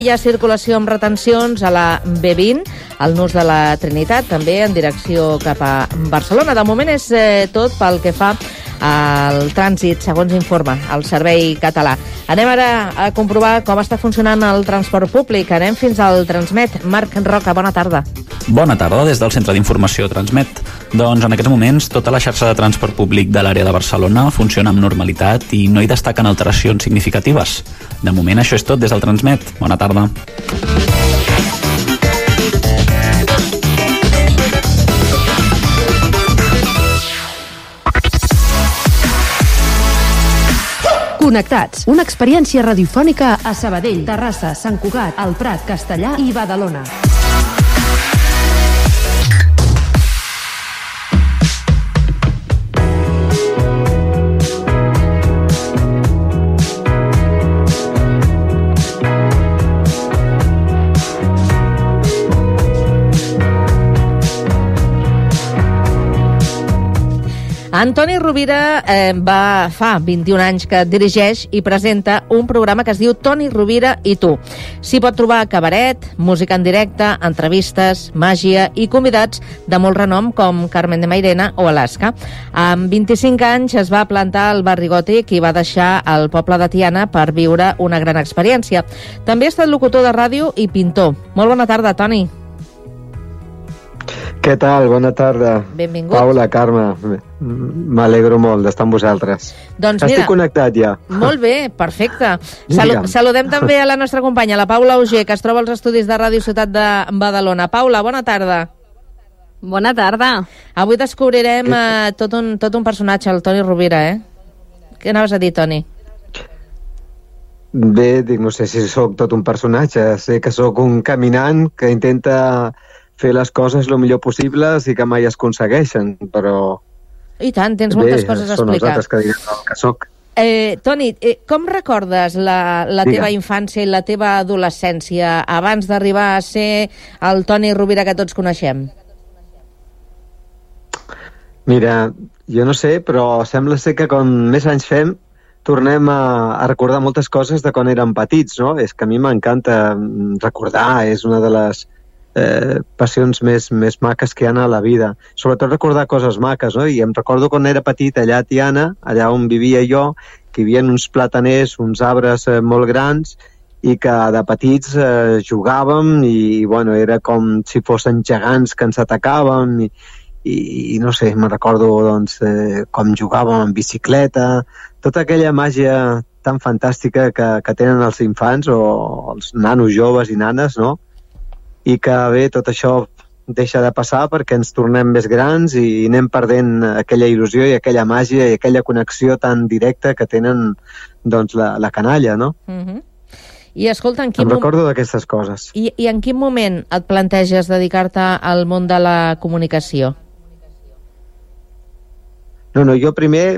Hi ha circulació amb retencions a la B20, al nus de la Trinitat, també en direcció cap a Barcelona. De moment és tot pel que fa al trànsit, segons informa el Servei Català. Anem ara a comprovar com està funcionant el transport públic. Anem fins al Transmet. Marc Roca, bona tarda. Bona tarda, des del Centre d'Informació Transmet. Doncs en aquests moments tota la xarxa de transport públic de l'àrea de Barcelona funciona amb normalitat i no hi destaquen alteracions significatives. De moment això és tot des del Transmet. Bona tarda. Connectats, una experiència radiofònica a Sabadell, Terrassa, Sant Cugat, El Prat, Castellar i Badalona. Antoni Rovira fa 21 anys que dirigeix i presenta un programa que es diu Toni Rovira i tu. S'hi pot trobar cabaret, música en directe, entrevistes, màgia i convidats de molt renom com Carmen de Mairena o Alaska. Amb 25 anys es va plantar al barri gòtic i va deixar el poble de Tiana per viure una gran experiència. També ha estat locutor de ràdio i pintor. Molt bona tarda, Toni. Què tal? Bona tarda. Benvingut. Paula, Carme, m'alegro molt d'estar amb vosaltres. Doncs mira, estic connectat ja. Molt bé, perfecte. Saludem també a la nostra companya, la Paula Auger, que es troba als estudis de Ràdio Ciutat de Badalona. Paula, bona tarda. Bona tarda. Avui descobrirem tot un personatge, el Toni Rovira, Què anaves a dir, Toni? Bé, no sé si sóc tot un personatge. Sé que sóc un caminant que intenta fer les coses el millor possible i que mai es aconsegueixen, però... I tant, tens moltes coses a explicar. Són els altres que diran el que soc. Toni, com recordes la teva infància i la teva adolescència abans d'arribar a ser el Toni Rovira que tots coneixem? Mira, jo no sé, però sembla ser que com més anys fem, tornem a recordar moltes coses de quan érem petits, no? És que a mi m'encanta recordar, és una de les passions més maques que hi ha a la vida. Sobretot recordar coses maques, no? I em recordo quan era petit allà a Tiana, allà on vivia jo, que hi havia uns plataners, uns arbres molt grans, i que de petits jugàvem i bueno, era com si fossin gegants que ens atacàvem i no sé, me'n recordo doncs, com jugàvem en bicicleta, tota aquella màgia tan fantàstica que tenen els infants o els nanos joves i nanes, no? I que bé, tot això deixa de passar perquè ens tornem més grans i anem perdent aquella il·lusió i aquella màgia i aquella connexió tan directa que tenen doncs la canalla, no? I escolta, em recordo d'aquestes coses. I en quin moment et planteges dedicar-te al món de la comunicació? No, jo primer,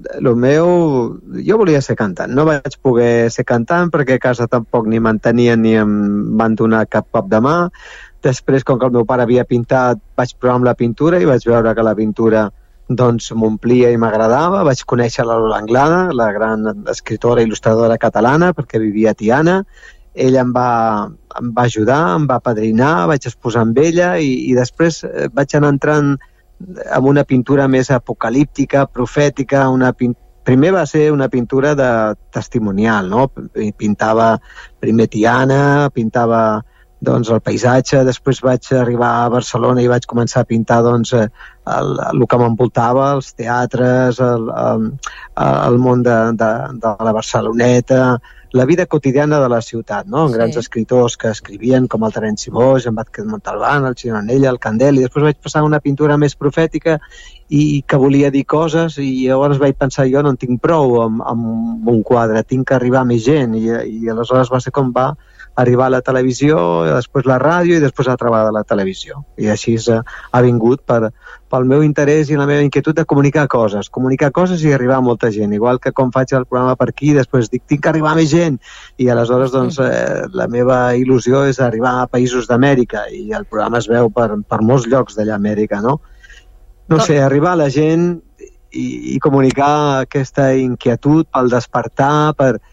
jo volia ser cantant. No vaig poder ser cantant perquè a casa tampoc ni m'entenien ni em van donar cap cop de mà. Després, com que el meu pare havia pintat, vaig provar amb la pintura i vaig veure que la pintura doncs m'omplia i m'agradava. Vaig conèixer la Lola Anglada, la gran escriptora i il·lustradora catalana, perquè vivia a Tiana. Ella em va ajudar, em va apadrinar, vaig exposar amb ella i després vaig anar entrant amb una pintura més apocalíptica, profètica, primer va ser una pintura testimonial, no? Pintava primer Tiana, pintava doncs, el paisatge, després vaig arribar a Barcelona i vaig començar a pintar doncs, el que m'envoltava, els teatres, el món de la Barceloneta, la vida quotidiana de la ciutat, no? Amb grans escriptors que escrivien, com el Terenci Boix, en Vázquez Montalbán, el Gironella, el Candel, i després vaig passar a una pintura més profètica i que volia dir coses, i llavors vaig pensar, jo no en tinc prou amb un quadre, tinc que arribar a més gent, i aleshores va ser com va arribar a la televisió, després la ràdio i després a treballar de la televisió. I així ha vingut pel meu interès i la meva inquietud de comunicar coses i arribar a molta gent. Igual que com faig el programa per aquí, després dic, tinc que arribar a més gent. I aleshores, doncs, la meva il·lusió és arribar a països d'Amèrica i el programa es veu per molts llocs d'allà a Amèrica, no? No sé, arribar a la gent i comunicar aquesta inquietud pel despertar,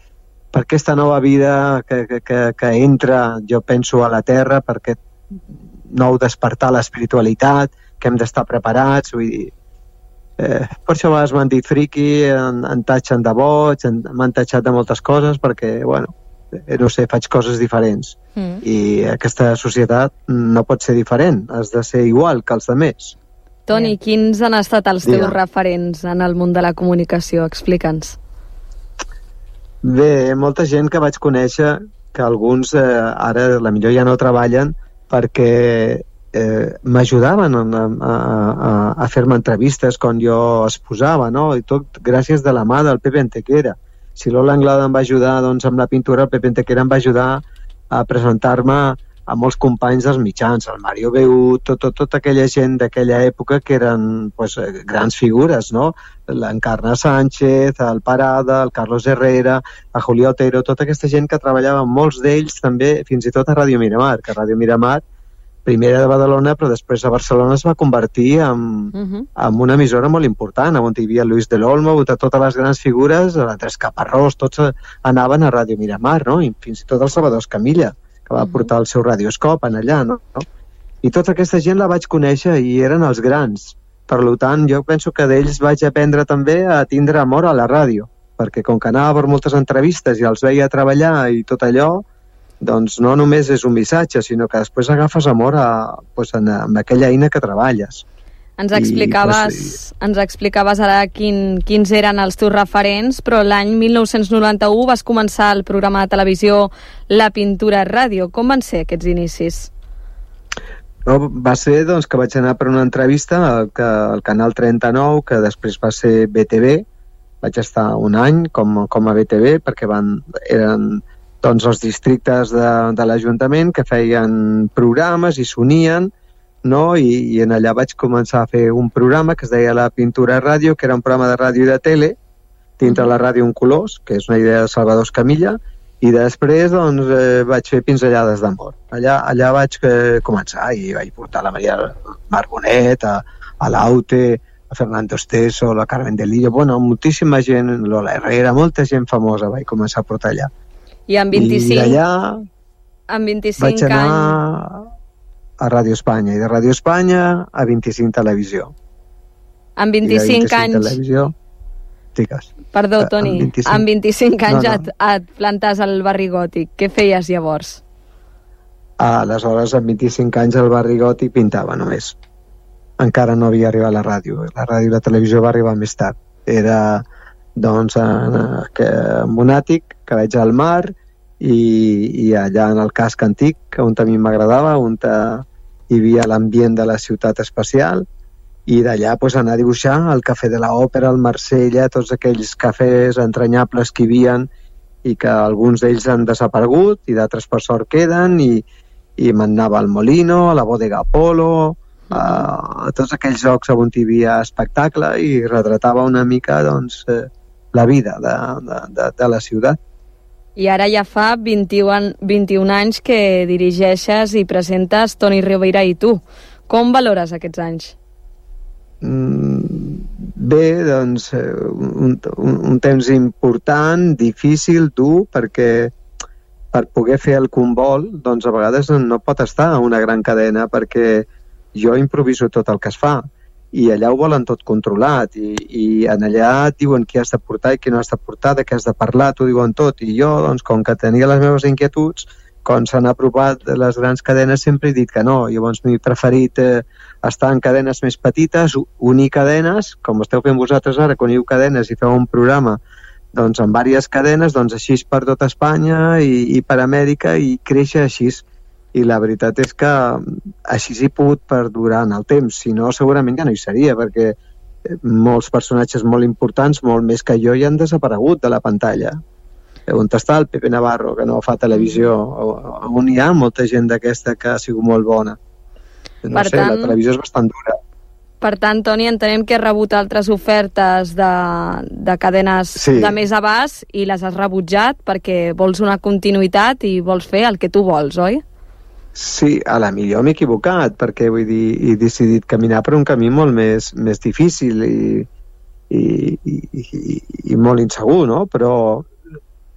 aquesta nova vida que entra, jo penso, a la Terra, per aquest nou despertar l'espiritualitat, que hem d'estar preparats, vull dir, per això a vegades m'han dit friqui, em tatxen de boig, m'han tatxat de moltes coses, perquè, bueno, no sé, faig coses diferents. I aquesta societat no pot ser diferent, has de ser igual que els altres. Toni, quins han estat els teus referents en el món de la comunicació? Explica'ns. Bé, molta gent que vaig conèixer, que alguns ara la millor ja no treballen, perquè m'ajudaven a fer-me entrevistes quan jo es posava, no? I tot gràcies de la mà del Pepe Antequera. Si l'Ola Anglada em va ajudar doncs, amb la pintura, el Pepe Antequera em va ajudar a presentar-me a molts companys dels mitjans, el Mario Beu, tota aquella gent d'aquella època que eren pues, grans figures, no? L'Encarna Sánchez, el Parada, el Carlos Herrera, el Julio Otero, tota aquesta gent que treballava, molts d'ells també, fins i tot a Ràdio Miramar, que Ràdio Miramar, primer de Badalona, però després a Barcelona es va convertir en una emissora molt important, on hi havia Luis del Olmo, totes les grans figures, l'Andrés Caparrós, tots anaven a Ràdio Miramar, no? I fins i tot el Salvador Escamilla, que va portar el seu radioscop en allà, no? I tota aquesta gent la vaig conèixer i eren els grans. Per tant, jo penso que d'ells vaig aprendre també a tindre amor a la ràdio, perquè com que anava per moltes entrevistes i els veia treballar i tot allò, doncs no només és un missatge, sinó que després agafes amor amb aquella eina que treballes. Ens explicaves ara quins eren els teus referents, però l'any 1991 vas començar el programa de televisió La Pintura Ràdio. Com van ser aquests inicis? No, va ser doncs, que vaig anar per una entrevista al Canal 39, que després va ser BTV. Vaig estar un any com a BTV, perquè eren doncs, els districtes de l'Ajuntament que feien programes i s'unien, no? I en allà vaig començar a fer un programa que es deia La Pintura Ràdio, que era un programa de ràdio i de tele, dintre la ràdio en colors, que és una idea de Salvador Escamilla, i després doncs, vaig fer Pinzellades d'amor. Allà vaig començar i vaig portar la Maria Marbonet, a l'Aute, a Fernando Esteso, la Carmen de Lillo, bueno, moltíssima gent, Lola Herrera, molta gent famosa vaig començar a portar allà. I amb 25 vaig anar a Ràdio Espanya, i de Ràdio Espanya a 25 Televisió. Amb 25 anys... Televisió, digues. Perdó, Toni, amb 25 anys et plantes al barri gòtic. Què feies llavors? Aleshores, amb 25 anys al barri gòtic pintava només. Encara no havia arribat la ràdio. La ràdio i la televisió va arribar més tard. Era, doncs, en un àtic que veig al mar i allà en el casc antic, on a mi m'agradava, on hi havia l'ambient de la ciutat espacial, i d'allà pues, anar a dibuixar el Cafè de l'Òpera, el Marsella, tots aquells cafès entranyables que hi havia i que alguns d'ells han desaparegut i d'altres per sort queden, i m'anava al Molino, a la Bodega Apolo, a tots aquells llocs on hi havia espectacle i retratava una mica doncs, la vida de la ciutat. I ara ja fa 21 anys que dirigeixes i presentes Toni Rovira i tu. Com valores aquests anys? Bé, doncs un temps important, difícil, dur, perquè per poder fer el que un vol, doncs a vegades no pot estar a una gran cadena, perquè jo improviso tot el que es fa i allà ho volen tot controlat i en allà et diuen qui has de portar i qui no has de portar, de què has de parlar, t'ho diuen tot, i jo, doncs, com que tenia les meves inquietuds, quan s'han aprovat les grans cadenes sempre he dit que no. Llavors m'he preferit estar en cadenes més petites, unir cadenes, com esteu fent vosaltres ara, que uniu cadenes i feu un programa doncs, amb diverses cadenes, doncs així per tot Espanya i per Amèrica, i créixer així. I la veritat és que així he pogut perdurar en el temps, si no segurament ja no hi seria, perquè molts personatges molt importants, molt més que jo, ja han desaparegut de la pantalla. On està el Pepe Navarro, que no fa televisió? On hi ha molta gent d'aquesta que ha sigut molt bona? No sé, la televisió és bastant dura. Per tant, Toni, entenem que has rebut altres ofertes de cadenes de més abast i les has rebutjat perquè vols una continuïtat i vols fer el que tu vols, oi? Sí, a la millor m'he equivocat, perquè vull dir, he decidit caminar per un camí molt més difícil i molt insegur, no? Però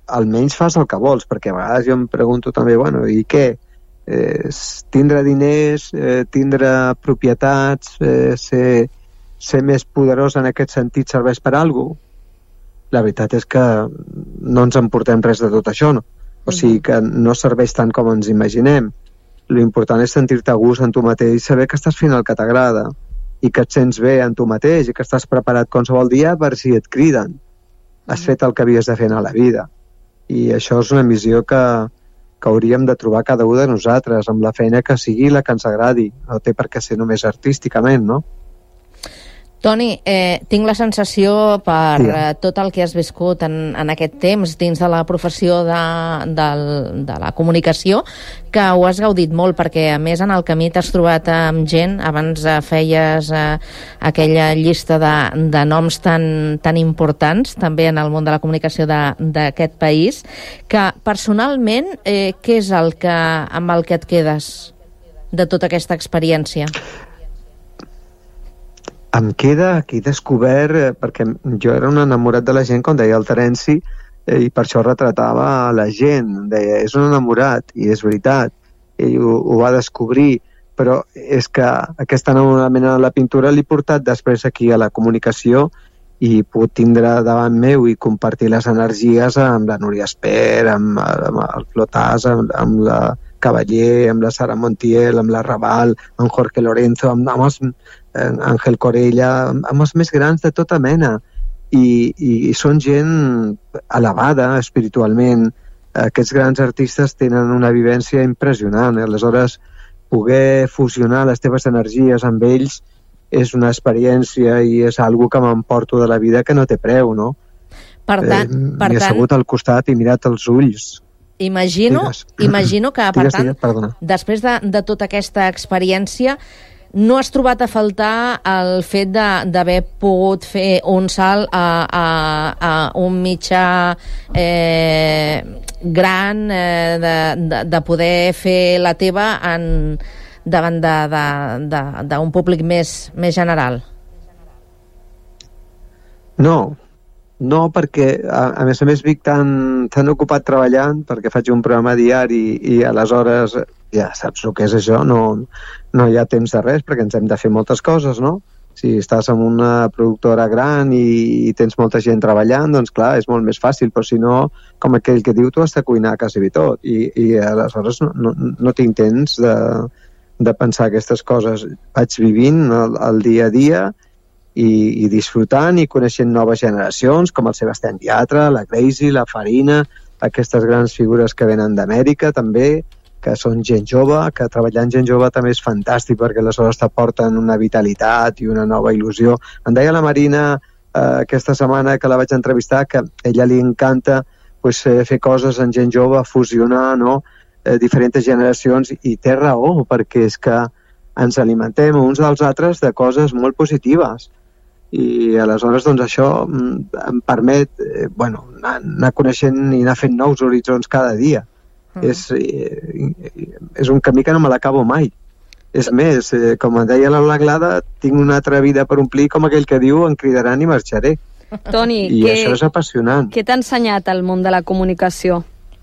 almenys fas el que vols, perquè a vegades jo em pregunto també, bueno, i què? Tindre diners, tindre propietats, ser més poderós en aquest sentit serveix per alguna cosa? La veritat és que no ens emportem res de tot això, no? O sigui que no serveix tant com ens imaginem. L'important és sentir-te a gust en tu mateix i saber que estàs fent el que t'agrada i que et sents bé en tu mateix i que estàs preparat qualsevol dia per si et criden. Has fet el que havies de fer a la vida. I això és una missió que hauríem de trobar cada un de nosaltres, amb la feina que sigui la que ens agradi. No té per què ser només artísticament, no? Toni, tinc la sensació per tot el que has viscut en aquest temps dins de la professió de la comunicació que ho has gaudit molt, perquè a més en el camí t'has trobat amb gent, abans feies aquella llista de noms tan importants també en el món de la comunicació d'aquest país, que personalment què és amb el que et quedes de tota aquesta experiència? Em queda aquí descobert, perquè jo era un enamorat de la gent, com deia el Terenci, i per això retratava la gent. Deia, és un enamorat, i és veritat. Ell ho va descobrir, però és que aquest enamorament a la pintura l'he portat després aquí a la comunicació i puc tindre davant meu i compartir les energies amb la Núria Esper, amb el Flotàs, amb la Cavaller, amb la Sara Montiel, amb la Raval, amb Jorge Lorenzo, amb Àngel Corella, amb els més grans de tota mena. I són gent elevada espiritualment. Aquests grans artistes tenen una vivència impressionant. Aleshores, poder fusionar les teves energies amb ells és una experiència i és algo que m'emporto de la vida que no té preu, no? Per tant... M'he assegut al costat i mirat els ulls. Imagino que, per tant, després de tota aquesta experiència, no has trobat a faltar el fet d'haver pogut fer un salt a un mitjà gran, de poder fer la teva davant d'un públic més general? No, perquè a més Vic tan ocupat treballant, perquè faig un programa diari i aleshores ja saps el que és això, no hi ha temps de res perquè ens hem de fer moltes coses, no? Si estàs en una productora gran i tens molta gent treballant, doncs clar, és molt més fàcil, però si no, com aquell que diu, tu has de cuinar quasi bé tot i aleshores no tinc temps de pensar aquestes coses. Vaig vivint el dia a dia i disfrutant i coneixent noves generacions com el Sebastián Yatra, la Crazy, la Farina, aquestes grans figures que venen d'Amèrica també, que són gent jove, que treballar amb gent jove també és fantàstic perquè aleshores t'aporten una vitalitat i una nova il·lusió. Em deia la Marina aquesta setmana que la vaig entrevistar que a ella li encanta fer coses amb gent jove, fusionar diferents generacions, i té raó perquè és que ens alimentem uns dels altres de coses molt positives. I aleshores doncs això em permet anar coneixent i anar fent nous horitzons cada dia. És un camí que no me l'acabo mai. És més, com deia la Glada, tinc una altra vida per omplir, com aquell que diu, em cridaran i marxaré. Toni, això és apassionant. Què t'ha ensenyat el món de la comunicació?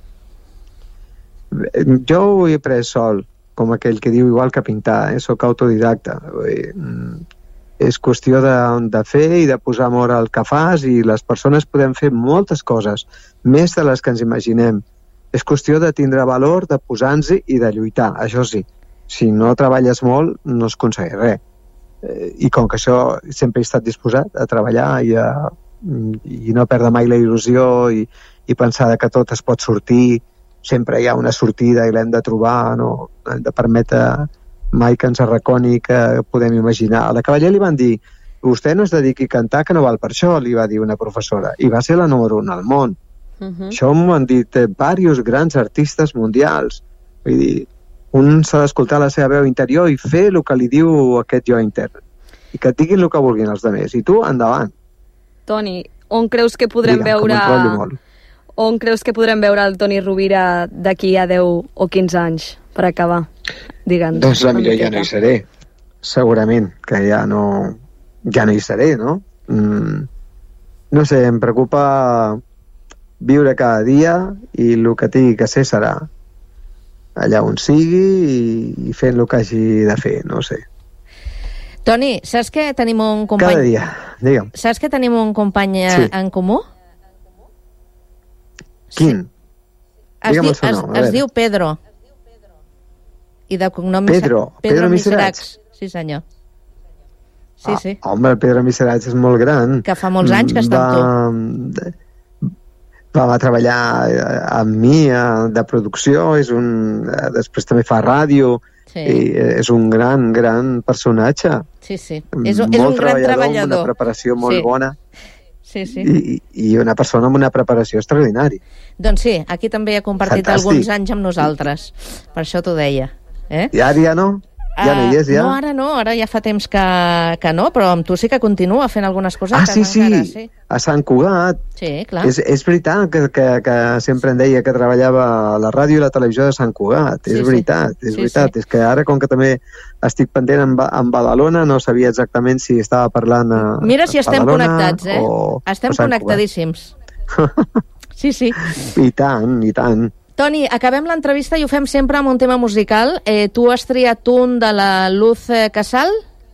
Jo ho he après sol, com aquell que diu, igual que pintar, soc autodidacta. És qüestió de fer i de posar amor al que fas, i les persones podem fer moltes coses, més de les que ens imaginem. És qüestió de tindre valor, de posar-nos-hi i de lluitar, això sí. Si no treballes molt, no es aconsegueix res. I com que això sempre he estat disposat a treballar i no perdre mai la il·lusió i pensar que tot es pot sortir, sempre hi ha una sortida i l'hem de trobar, no hem de permetre mai que ens arraconi que podem imaginar. A la Cavaller li van dir, vostè no es dediqui a cantar, que no val per això, li va dir una professora, i va ser la número 1 al món. Això m'ho han dit diversos grans artistes mundials. Vull dir, un s'ha d'escoltar la seva veu interior i fer el que li diu aquest jo intern. I que et diguin el que vulguin els altres. I tu, endavant. Toni, on creus que podrem veure... On creus que podrem veure el Toni Rovira d'aquí a 10 o 15 anys, per acabar? Digue'ns. Doncs la millor ja no hi seré. Segurament que ja no hi seré, no? No sé, em preocupa viure cada dia i el que tingui que ser serà allà on sigui i fent el que hagi de fer, no sé. Toni, saps que tenim un company... Cada dia, digue'm. Saps que tenim un company en comú? Quin? Digue'm el seu nom. Es diu Pedro. I de cognom... Pedro Miserats. Sí, senyor. Sí. Home, el Pedro Miserats és molt gran. Que fa molts anys que està amb tu. Va treballar amb mi de producció, després també fa ràdio, i és un gran personatge. Sí. És un gran treballador. Amb una preparació molt bona. Sí. I una persona amb una preparació extraordinària. Doncs sí, aquí també ha compartit alguns anys amb nosaltres. Per això t'ho deia. I ara ja no? Ja no hi és, ja? No, ara ja fa temps que no, però amb tu sí que continua fent algunes coses. Sí, a Sant Cugat. Sí, clar. És veritat que sempre em deia que treballava a la ràdio i la televisió de Sant Cugat. És veritat. És que ara, com que també estic pendent en Badalona, no sabia exactament si estava parlant a Mira si estem Badalona connectats, estem connectadíssims. Sí. I tant. Toni, acabem l'entrevista i ho fem sempre amb un tema musical. Tu has triat un de la Luz Casal?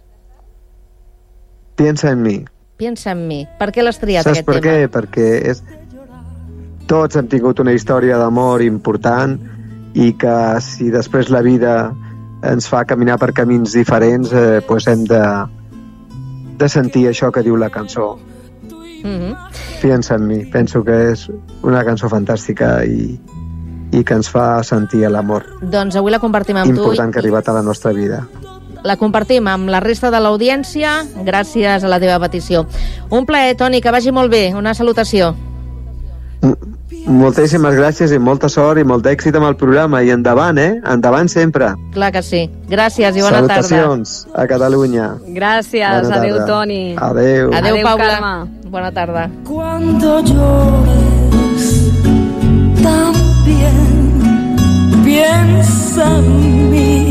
Piensa en mi. Per què l'has triat, aquest tema? Saps per què? Perquè tots hem tingut una història d'amor important i que si després la vida ens fa caminar per camins diferents, doncs hem de sentir això que diu la cançó. Piensa en mi. Penso que és una cançó fantàstica i que ens fa sentir l'amor. Doncs avui la compartim amb tu. Important que ha arribat a la nostra vida. La compartim amb la resta de l'audiència gràcies a la teva petició. Un plaer, Toni, que vagi molt bé. Una salutació. Moltíssimes gràcies i molta sort i molt èxit amb el programa. I endavant, Endavant sempre. Clar que sí. Gràcies i bona tarda. Salutacions a Catalunya. Gràcies. Adéu, Toni. Adéu. Adéu, Paula. Carme. Bona tarda. Cuando llores también piensa en mí.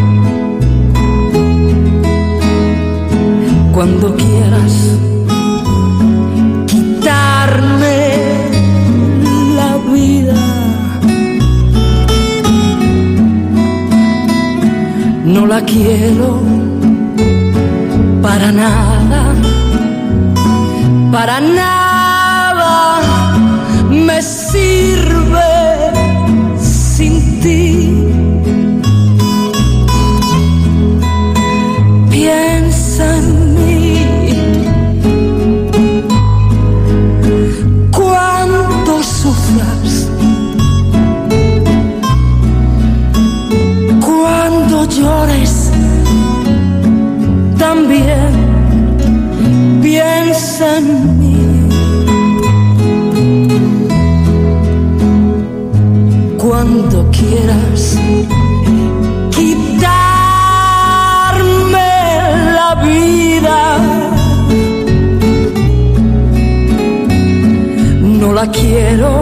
Cuando quieras quitarme la vida, no la quiero para nada, para nada me sirve sin ti. Piensa en mí. Cuando sufras, cuando llores, también piensa en mí. Cuando quieras quitarme la vida, no la quiero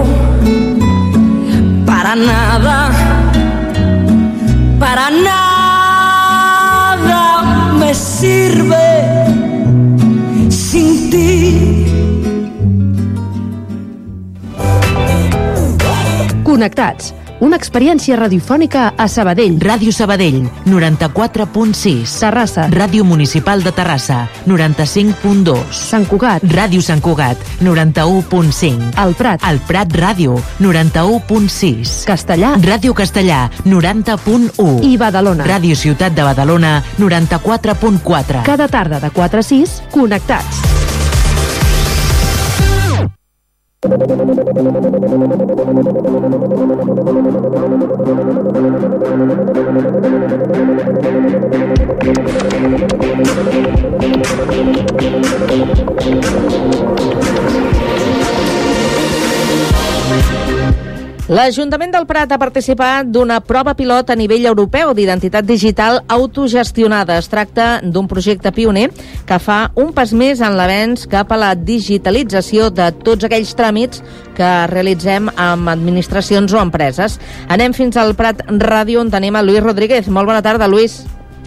para nada, para nada me sirve sin ti. Connectats, una experiència radiofònica a Sabadell. Ràdio Sabadell, 94.6. Terrassa. Ràdio Municipal de Terrassa, 95.2. Sant Cugat. Ràdio Sant Cugat, 91.5. El Prat. El Prat Ràdio, 91.6. Castellà. Ràdio Castellà, 90.1. I Badalona. Ràdio Ciutat de Badalona, 94.4. Cada tarda de 4 a 6, connectats. L'Ajuntament del Prat ha participat d'una prova pilot a nivell europeu d'identitat digital autogestionada. Es tracta d'un projecte pioner que fa un pas més en l'avenç cap a la digitalització de tots aquells tràmits que realitzem amb administracions o empreses. Anem fins al Prat Ràdio, on tenim a Lluís Rodríguez. Molt bona tarda, Lluís.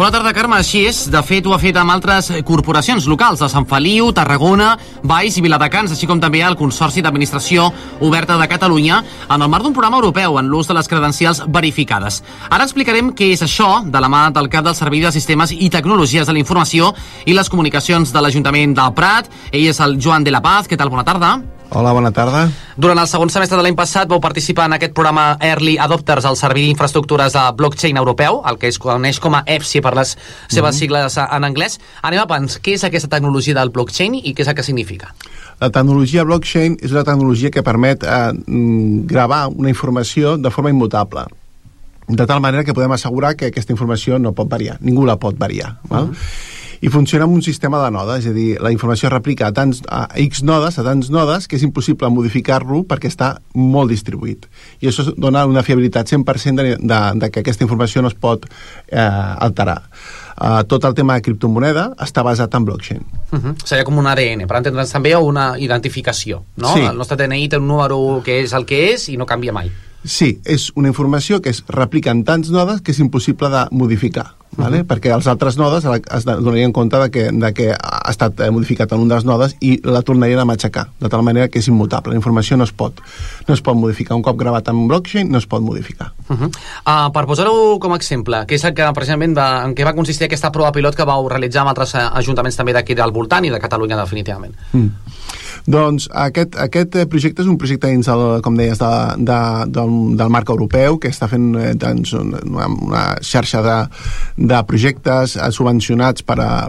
Bona tarda, Carme. Així és. De fet, ho ha fet amb altres corporacions locals de Sant Feliu, Tarragona, Valls i Viladecans, així com també el Consorci d'Administració Oberta de Catalunya, en el marc d'un programa europeu en l'ús de les credencials verificades. Ara explicarem què és això, de la mà del cap del Servei de Sistemes i Tecnologies de la Informació i les Comunicacions de l'Ajuntament del Prat. Ell és el Joan de la Paz. Què tal? Bona tarda. Hola, bona tarda. Durant el segon semestre de l'any passat vau participar en aquest programa Early Adopters al Servei d'Infraestructures de Blockchain Europeu, el que es coneix com a EFSI per les seves sigles en anglès. Anem a pensar, què és aquesta tecnologia del blockchain i què és el que significa? La tecnologia blockchain és una tecnologia que permet gravar una informació de forma immutable, de tal manera que podem assegurar que aquesta informació no pot variar, ningú la pot variar, val? I funciona amb un sistema de nodes, és a dir, la informació es replica a X nodes, a tants nodes, que és impossible modificar-lo perquè està molt distribuït. I això dona una fiabilitat 100% de que aquesta informació no es pot alterar. Tot el tema de criptomoneda està basat en blockchain. Seria com un ADN, per entendre'ns també, o una identificació, no? Sí. El nostre DNI té un número que és el que és i no canvia mai. Sí, és una informació que es replica en tants nodes que és impossible de modificar, vale? Perquè els altres nodes es donarien compte de que ha estat modificat en un dels nodes i la tornarien a matxacar, de tal manera que és immutable. La informació no es pot modificar. Un cop gravat en blockchain no es pot modificar. Per posar-ho com a exemple, què és el que precisament en què va consistir aquesta prova pilot que vau realitzar amb altres ajuntaments també d'aquí del voltant i de Catalunya definitivament? Doncs aquest projecte és un projecte dins, com deies, del marc europeu, que està fent una xarxa de projectes subvencionats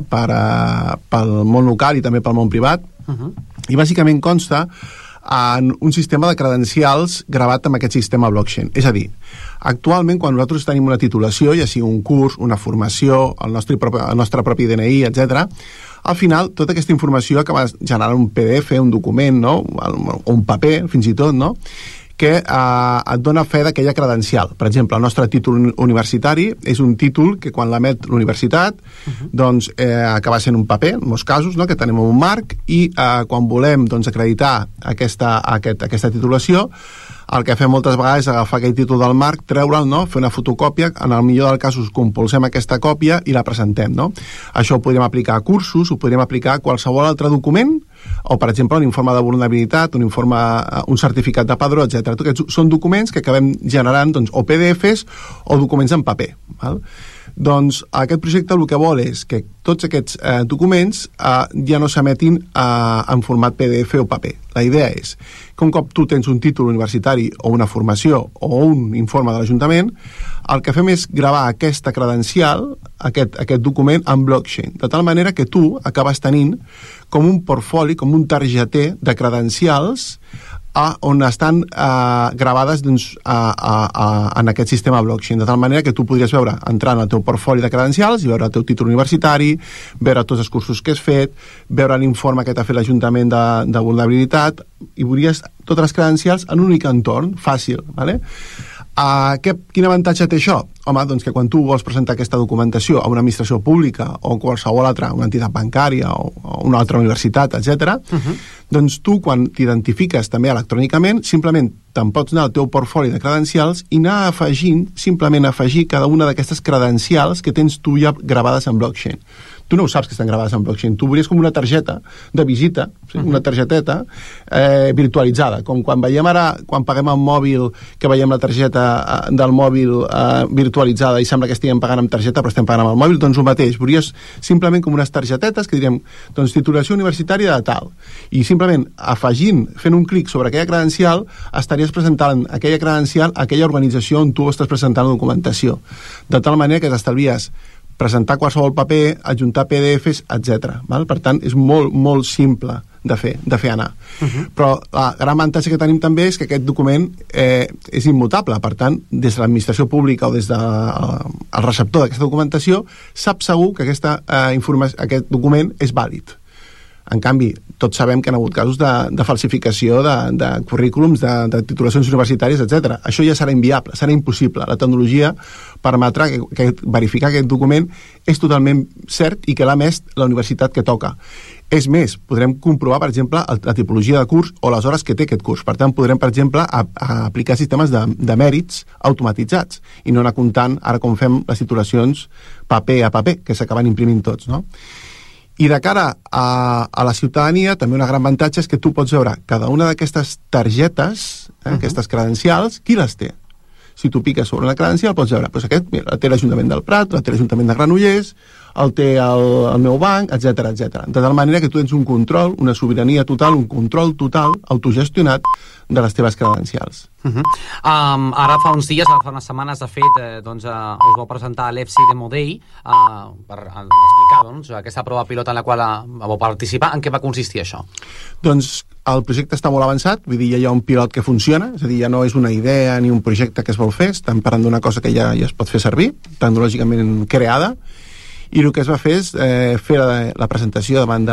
pel món local i també pel món privat, i bàsicament consta en un sistema de credencials gravat amb aquest sistema blockchain. És a dir, actualment, quan nosaltres tenim una titulació, ja sigui un curs, una formació, el nostre propi DNI, etc., al final, tota aquesta informació acaba generant un PDF, un document, no? O un paper, fins i tot, no? Que et dona fe d'aquella credencial. Per exemple, el nostre títol universitari és un títol que quan l'emet l'universitat doncs acaba sent un paper, en molts casos, no? Que tenim un marc, i quan volem acreditar aquesta titulació, el que fem moltes vegades és agafar aquell títol del marc, treure'l, no? Fer una fotocòpia, en el millor dels casos compulsem aquesta còpia i la presentem, no? Això ho podríem aplicar a cursos, ho podríem aplicar a qualsevol altre document, o per exemple un informe de vulnerabilitat, un certificat de padró, etc. Aquests són documents que acabem generant o PDFs o documents en paper, val? Doncs aquest projecte el que vol és que tots aquests documents ja no s'emetin en format PDF o paper. La idea és que un cop tu tens un títol universitari o una formació o un informe de l'Ajuntament, el que fem és gravar aquesta credencial, aquest document, en blockchain, de tal manera que tu acabes tenint com un portfoli, com un targeter de credencials on estan gravades en aquest sistema blockchain, de tal manera que tu podries veure, entrar en el teu portfoli de credencials i veure el teu títol universitari, veure tots els cursos que has fet, veure l'informe que t'ha fet l'Ajuntament de vulnerabilitat, i veuries totes les credencials en un únic entorn, fàcil, ¿vale? Quin avantatge té això? Home, doncs que quan tu vols presentar aquesta documentació a una administració pública o qualsevol altra, una entitat bancària o una altra universitat, etc., doncs tu, quan t'identifiques també electrònicament, simplement te'n pots anar al teu portfoli de credencials i anar simplement afegir cada una d'aquestes credencials que tens tu ja gravades en blockchain. Tu no ho saps que estan gravades en blockchain, tu veuries com una targeta de visita, una targeteta virtualitzada, com quan veiem ara, quan paguem el mòbil, que veiem la targeta del mòbil virtualitzada i sembla que estiguem pagant amb targeta però estem pagant amb el mòbil, doncs el mateix, veuries simplement com unes targetetes que diríem, doncs titulació universitària de tal, i simplement afegint, fent un clic sobre aquella credencial, estaries presentant aquella credencial a aquella organització on tu estàs presentant la documentació, de tal manera que t'estalvies presentar qualsevol paper, adjuntar PDFs, etc. Per tant, és molt, molt simple de fer anar. Però el gran avantatge que tenim també és que aquest document és immutable. Per tant, des de l'administració pública o des del receptor d'aquesta documentació, sap segur que aquest document és vàlid. En canvi, tots sabem que hi ha hagut casos de falsificació de currículums, de titulacions universitàries, etc. Això ja serà inviable, serà impossible. La tecnologia permetrà que verificar que aquest document és totalment cert i que l'ha emès la universitat que toca. És més, podrem comprovar, per exemple, la tipologia de curs o les hores que té aquest curs. Per tant, podrem, per exemple, aplicar sistemes de mèrits automatitzats i no anar comptant, ara com fem les titulacions paper a paper, que s'acaben imprimint tots, no? I de cara a la ciutadania, també un gran avantatge és que tu pots veure cada una d'aquestes targetes, aquestes credencials, qui les té. Si tu piques sobre una credencial, pots veure, doncs aquest, mira, la té l'Ajuntament del Prat, la té l'Ajuntament de Granollers, el té el meu banc, etc etc. De tal manera que tu tens un control, una sobirania total, un control total, autogestionat, de les teves credencials. Ara fa uns dies, fa unes setmanes, de fet, us vau presentar a l'EFSI Demo Day per explicar aquesta prova pilot en la qual vau participar. En què va consistir això? Doncs el projecte està molt avançat, vull dir, ja hi ha un pilot que funciona, és a dir, ja no és una idea ni un projecte que es vol fer, estem parlant d'una cosa que ja es pot fer servir, tecnològicament creada, i el que es va fer és fer la presentació davant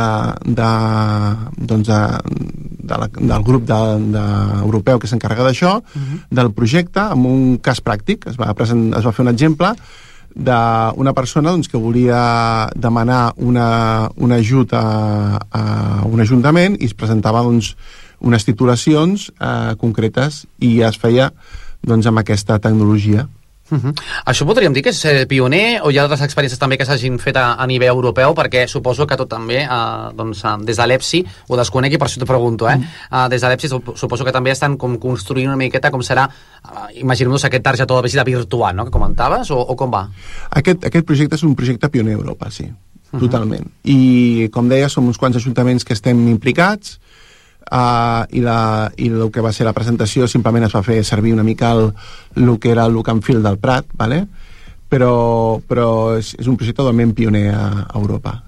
del grup europeu que s'encarrega d'això, del projecte, amb un cas pràctic. Es va fer un exemple d'una persona que volia demanar un ajut a un ajuntament i es presentava unes titulacions concretes i es feia amb aquesta tecnologia. Això podríem dir que és pioner o hi ha altres experiències també que s'hagin fet a nivell europeu, perquè suposo que tot també des de l'EPSI, ho desconec i per això t'ho pregunto, des de l'EPSI suposo que també estan construint una miqueta com serà, imaginem-nos aquest targetó de visita virtual, no?, que comentaves, o com va? Aquest projecte és un projecte pioner a Europa, sí, totalment, i com deia som uns quants ajuntaments que estem implicats, i el que va ser la presentació simplement es va fer servir una mica el que era el look and feel del Prat, ¿vale? però és un projecte totalment pioner a Europa.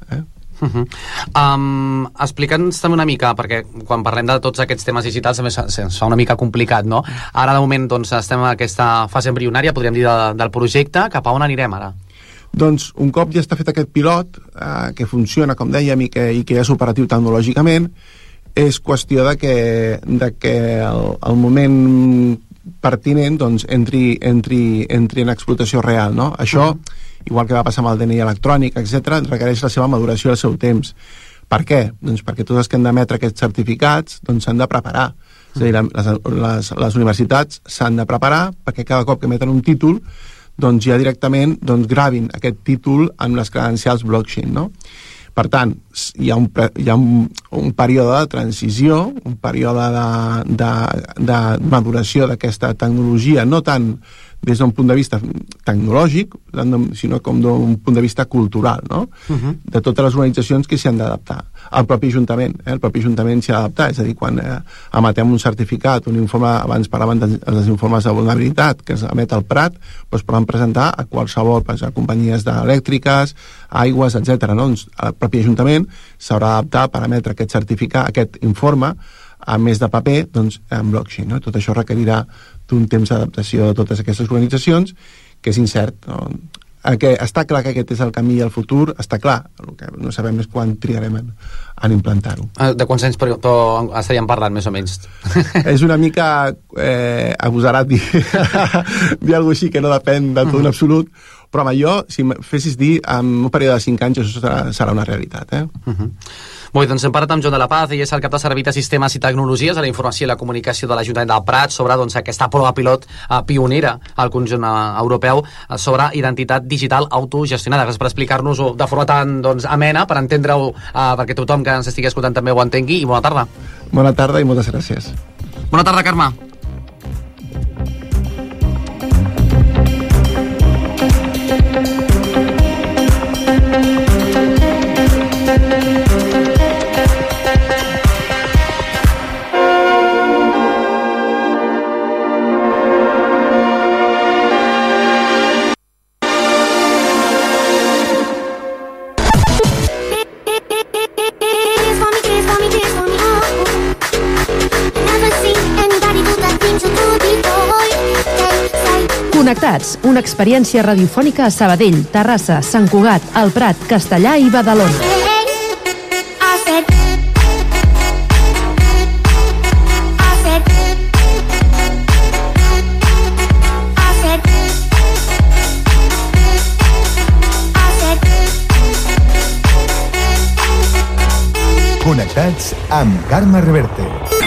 Explica'ns també una mica, perquè quan parlem de tots aquests temes digitals també se'ns fa una mica complicat, no? Ara de moment estem en aquesta fase embrionària, podríem dir, del projecte. Cap a on anirem ara? Doncs un cop ja està fet aquest pilot que funciona, com dèiem, i que ja és operatiu tecnològicament, és qüestió de que el moment pertinent entri en explotació real, no? Això, igual que va passar amb el DNI electrònic, etc., requereix la seva maduració al seu temps. Per què? Doncs perquè tots els que han d'emetre aquests certificats s'han de preparar. És a dir, les universitats s'han de preparar perquè cada cop que emeten un títol ja directament gravin aquest títol en les credencials blockchain, no? Per tant, hi ha un període de transició, un període de maduració d'aquesta tecnologia, no tant des d'un punt de vista tecnològic, sinó com d'un punt de vista cultural, no? De totes les organitzacions que s'hi han d'adaptar. El propi Ajuntament s'hi ha d'adaptar, és a dir, quan emetem un certificat, un informe, abans parlaven dels informes de vulnerabilitat que es emet al Prat, poden presentar a qualsevol, a companyies elèctriques, aigües, etc. El propi Ajuntament s'haurà d'adaptar per emetre aquest certificat, aquest informe, a més de paper, en blockchain, no? Tot això requerirà d'un temps d'adaptació de totes aquestes organitzacions, que és incert, no? Que està clar que aquest és el camí al futur, està clar, el que no sabem és quan triarem en implantar-ho. De quants anys estaríem parlant, més o menys? És una mica agosarat dir alguna cosa així que no depèn de tot en absolut, però jo, si em fessis dir, en un període de 5 anys això serà una realitat. Molt bé, doncs hem parlat amb Joan de la Paz, ell és el cap de servei de sistemes i tecnologies de la informació i la comunicació de l'Ajuntament del Prat sobre aquesta prova pilot pionera al conjunt europeu sobre identitat digital autogestionada. Gràcies per explicar-nos-ho de forma tan amena, per entendre-ho, perquè tothom que ens estigui escoltant també ho entengui, i bona tarda. Bona tarda i moltes gràcies. Bona tarda, Carme. Connectats, una experiència radiofònica a Sabadell, Terrassa, Sant Cugat, El Prat, Castellà i Badalona. Connectats amb Carme Reverte.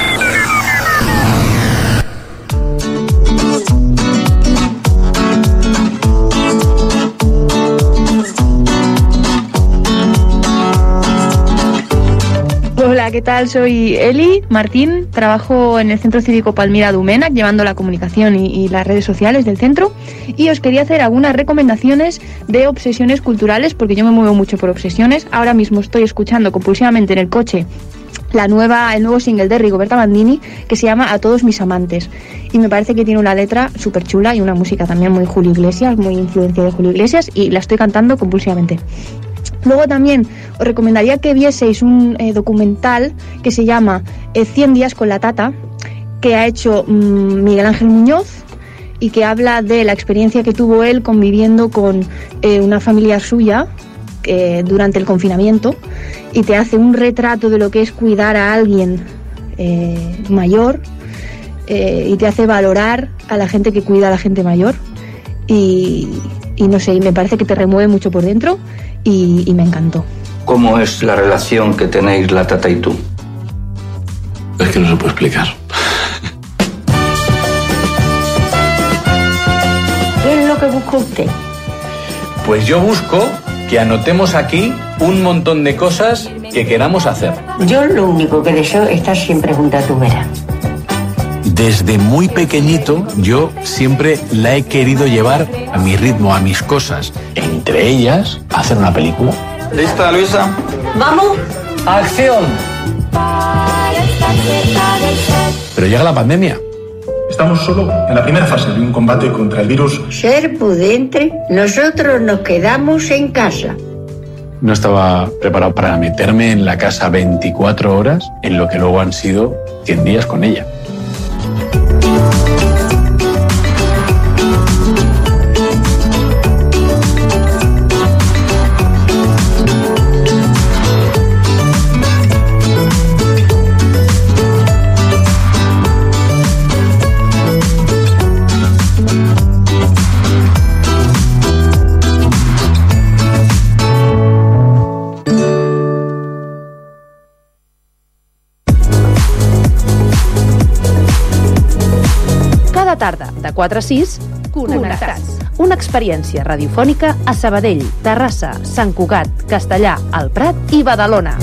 Hola, ¿qué tal? Soy Eli Martín, trabajo en el Centro Cívico Palmira Domènech, llevando la comunicación y las redes sociales del centro, y os quería hacer algunas recomendaciones de obsesiones culturales, porque yo me muevo mucho por obsesiones. Ahora mismo estoy escuchando compulsivamente en el coche el nuevo single de Rigoberta Bandini, que se llama A todos mis amantes, y me parece que tiene una letra súper chula y una música también muy Julio Iglesias, muy influencia de Julio Iglesias, y la estoy cantando compulsivamente. Luego también os recomendaría que vieseis un documental que se llama 100 días con la Tata, que ha hecho Miguel Ángel Muñoz, y que habla de la experiencia que tuvo él conviviendo con una familia suya durante el confinamiento, y te hace un retrato de lo que es cuidar a alguien mayor, y te hace valorar a la gente que cuida a la gente mayor, y no sé, y me parece que te remueve mucho por dentro. Y me encantó. ¿Cómo es la relación que tenéis la Tata y tú? Es que no se puede explicar. ¿Qué es lo que busca usted? Pues yo busco que anotemos aquí un montón de cosas que queramos hacer. Yo lo único que deseo es estar siempre junto a tu vera. Desde muy pequeñito yo siempre la he querido llevar a mi ritmo, a mis cosas. Entre ellas, hacer una película. ¿Lista, Luisa? ¡Vamos! ¡Acción! Pero llega la pandemia. Estamos solo en la primera fase de un combate contra el virus. Ser prudente, nosotros nos quedamos en casa. No estaba preparado para meterme en la casa 24 horas en lo que luego han sido 100 días con ella. Tarda, de 4 a 6, Connectats. Una experiència radiofònica a Sabadell, Terrassa, Sant Cugat, Castellà, El Prat i Badalona.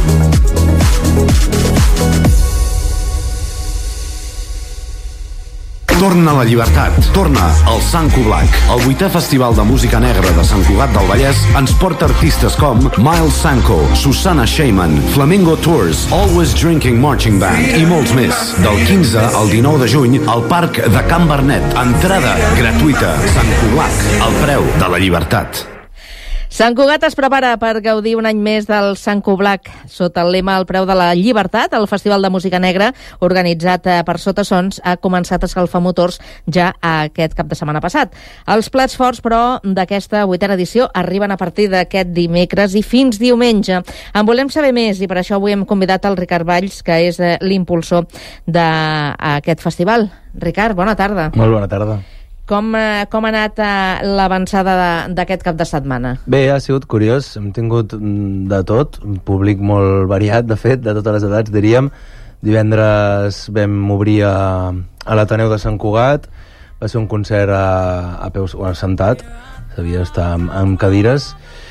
Torna la llibertat, torna el Sanco Black. El 8è Festival de Música Negra de Sant Cugat del Vallès ens porta artistes com Miles Sanko, Susana Shayman, Flamingo Tours, Always Drinking Marching Band i molts més. Del 15 al 19 de juny al Parc de Can Bernet. Entrada gratuïta. Sanco Black, el preu de la llibertat. Sant Cugat es prepara per gaudir un any més del Sanco Black sota el lema El preu de la llibertat. El Festival de Música Negra, organitzat per Sota Sons, ha començat a escalfar motors ja aquest cap de setmana passat. Els plats forts, però, d'aquesta 8a edició arriben a partir d'aquest dimecres i fins diumenge. En volem saber més i per això avui hem convidat el Ricard Valls, que és l'impulsor d'aquest festival. Ricard, bona tarda. Molt bona tarda. Com ha anat l'avançada d'aquest cap de setmana? Bé, ha sigut curiós. Hem tingut de tot, un públic molt variat, de fet, de totes les edats, diríem. Divendres vam obrir a l'Ateneu de Sant Cugat. Va ser un concert a peus, sentat, s'havia d'estar amb cadires.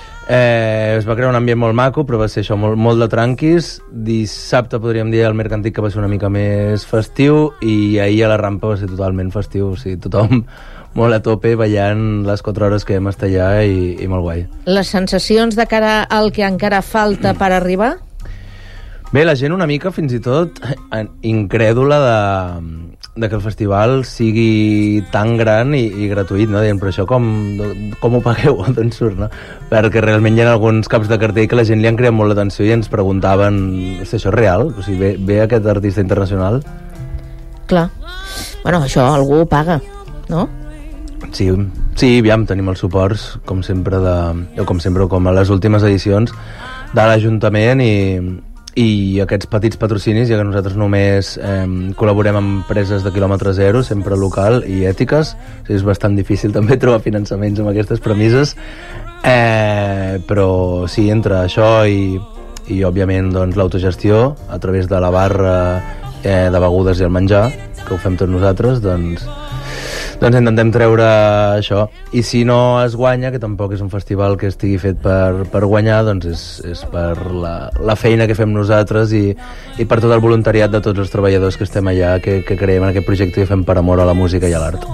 Es va crear un ambient molt maco, però va ser això, molt de tranquis. Dissabte podríem dir al Mercantic que va ser una mica més festiu, i ahir a la Rampa va ser totalment festiu. O sigui, tothom molt a tope ballant les 4 hores que vam estar allà, i molt guai. Les sensacions de cara al que encara falta per arribar? Bé, la gent una mica fins i tot incrèdula de que el festival sigui tan gran i gratuït, no? Dient, però això com ho pagueu? D'on surt, no? Perquè realment hi ha alguns caps de cartell que la gent li han creat molt l'atenció i ens preguntaven, això és real? O sigui, ve aquest artista internacional? Clar. Bueno, això algú ho paga, no? Sí, aviam, tenim els suports, com sempre, com a les últimes edicions, de l'Ajuntament i aquests petits patrocinis, ja que nosaltres només col·laborem amb empreses de quilòmetre zero, sempre local i ètiques. O sigui, és bastant difícil també trobar finançaments amb aquestes premisses, però sí, entre això i i òbviament doncs, l'autogestió a través de la barra de begudes i el menjar, que ho fem tots nosaltres, doncs intentem treure això. I si no es guanya, que tampoc és un festival que estigui fet per guanyar, doncs és per la feina que fem nosaltres i per tot el voluntariat de tots els treballadors que estem allà, que creiem en aquest projecte i fem per amor a la música i a l'art.